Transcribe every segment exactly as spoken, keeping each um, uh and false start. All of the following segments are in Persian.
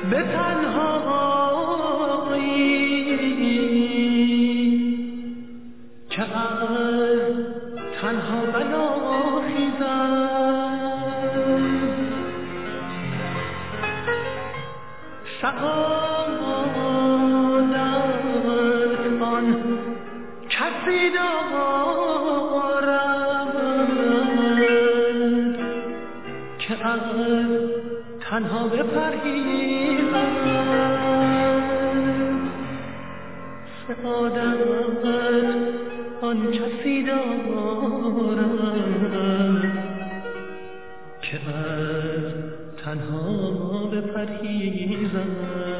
به تنهایی که از تنها بلا خیزم سعادت آن کسی دارد که از تنها بپرهیزد سعادت آن کسی دارد که از تنها بپرهیزد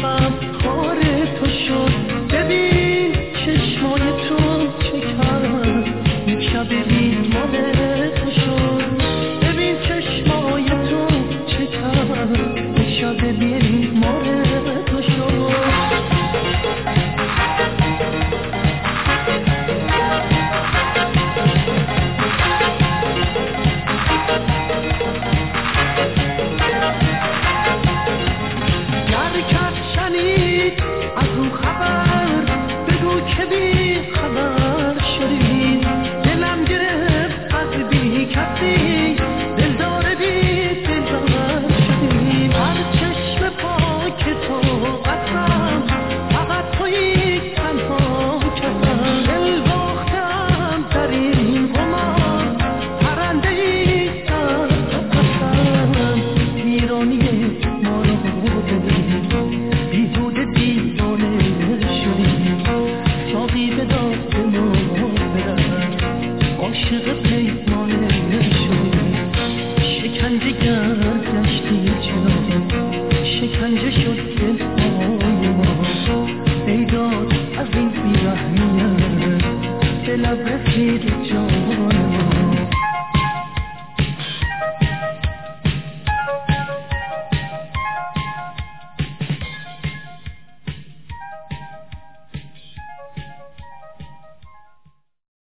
غم خار تو شد. ببین چشمای تو چه کرد، یک شب بی مال تو شد. ببین چشمای تو چه کرد، یک شب بی مال تو شد. از او خبر بگو که بی خبر شدی. دلم گرفت از بی کسی، دلدار بی دلدار شدی. هر چشم پاک تو قسم، فقط تویی تنها کسم. دل باختم در این قمار، پرنده ای در قفسم. ویرانی ما رو ببین، بیهوده دیوانه شدی. ساقی به داد ما برد، عاشق پیمانه شدی. شکنجه گشتی چرا، شکنجه شد دلهای ما. ای داد از این بیرحمیت، به لب رسید جان